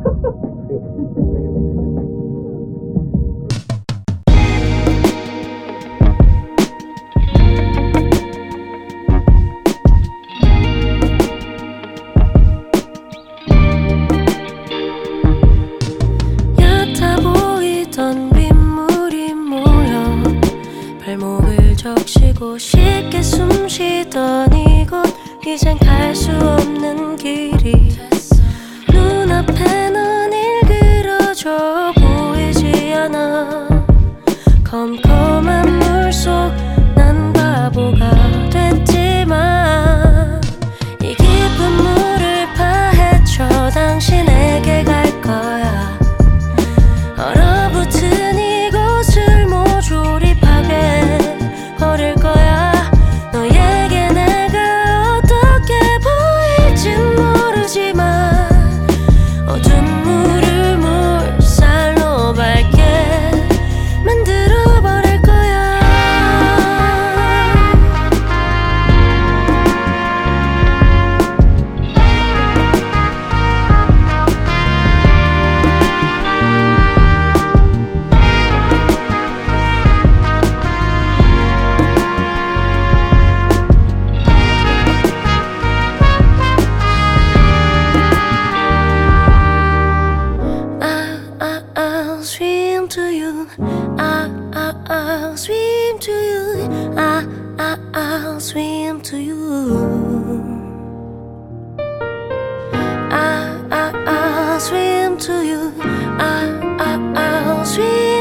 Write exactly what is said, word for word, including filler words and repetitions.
얕아 보이던 빗물이 모여 발목을 적시고 쉽게 숨 쉬던 이곳, 이젠 갈 수 없는 길이 눈앞에 넌 일그러져 보이지 않아. 컴컴한 물속 난 바보가 됐지만 이 깊은 물을 파헤쳐 당신에게 갈 거야. 얼어붙은 이곳을 모조리 파괴버릴 거야. 너에게 내가 어떻게 보일진 모르지만 어두운 물을 물살로 밝게 만들어버릴 거야. I, I, I'll swim to you. I, I, I'll swim to you. I, I, I'll swim to you. I, I, I'll swim to you. I, I, I'll swim